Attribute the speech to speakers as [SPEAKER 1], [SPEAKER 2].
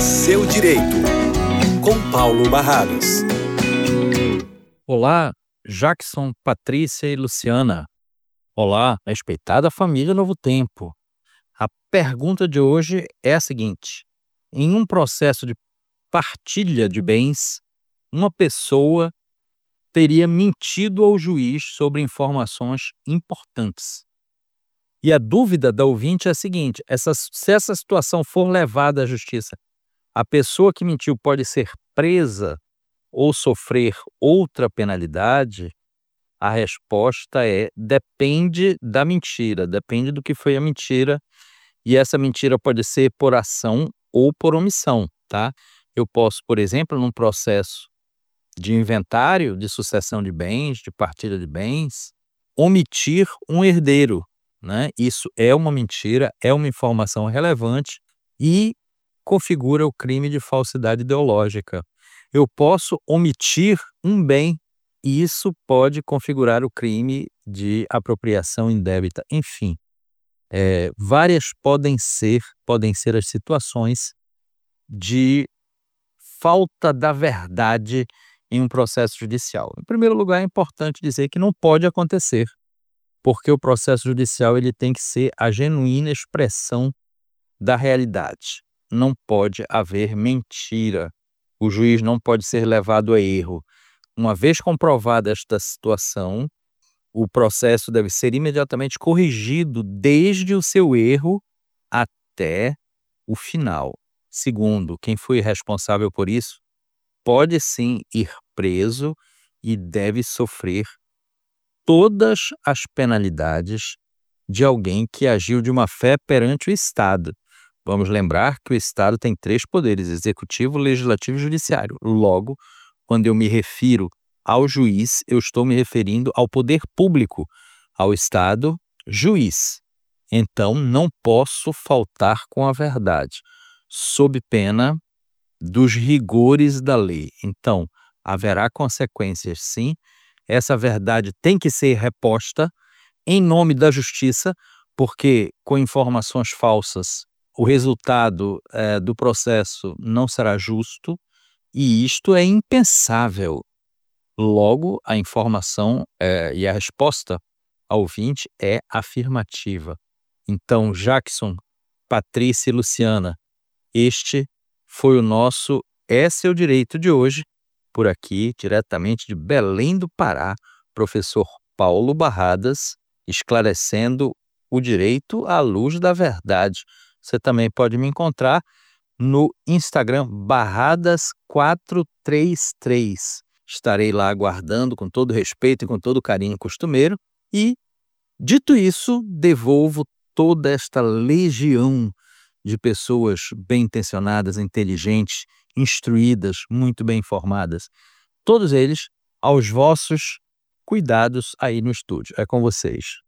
[SPEAKER 1] Seu Direito, com Paulo Barradas.
[SPEAKER 2] Olá, Jackson, Patrícia e Luciana. Olá, respeitada família Novo Tempo. A pergunta de hoje é a seguinte: em um processo de partilha de bens, uma pessoa teria mentido ao juiz sobre informações importantes. E a dúvida da ouvinte é a seguinte: se essa situação for levada à justiça, a pessoa que mentiu pode ser presa ou sofrer outra penalidade? A resposta é: depende da mentira, depende do que foi a mentira, e essa mentira pode ser por ação ou por omissão, tá? Eu posso, por exemplo, num processo de inventário, de sucessão de bens, de partilha de bens, omitir um herdeiro, né? Isso é uma mentira, é uma informação relevante e configura o crime de falsidade ideológica. Eu posso omitir um bem e isso pode configurar o crime de apropriação indébita. Enfim, várias podem ser as situações de falta da verdade em um processo judicial. Em primeiro lugar, é importante dizer que não pode acontecer, porque o processo judicial ele tem que ser a genuína expressão da realidade. Não pode haver mentira. O juiz não pode ser levado a erro. Uma vez comprovada esta situação, o processo deve ser imediatamente corrigido desde o seu erro até o final. Segundo, quem foi responsável por isso pode sim ir preso e deve sofrer todas as penalidades de alguém que agiu de má fé perante o Estado. Vamos lembrar que o Estado tem 3 poderes: executivo, legislativo e judiciário. Logo, quando eu me refiro ao juiz, eu estou me referindo ao poder público, ao Estado, juiz. Então, não posso faltar com a verdade, sob pena dos rigores da lei. Então, haverá consequências, sim. Essa verdade tem que ser reposta em nome da justiça, porque com informações falsas o resultado do processo não será justo, e isto é impensável. Logo, a informação e a resposta ao ouvinte é afirmativa. Então, Jackson, Patrícia e Luciana, este foi o nosso É Seu Direito de hoje, por aqui, diretamente de Belém do Pará, professor Paulo Barradas, esclarecendo o direito à luz da verdade. Você também pode me encontrar no Instagram Barradas433. Estarei lá aguardando com todo respeito e com todo carinho costumeiro. E, dito isso, devolvo toda esta legião de pessoas bem intencionadas, inteligentes, instruídas, muito bem informadas, todos eles aos vossos cuidados aí no estúdio. É com vocês.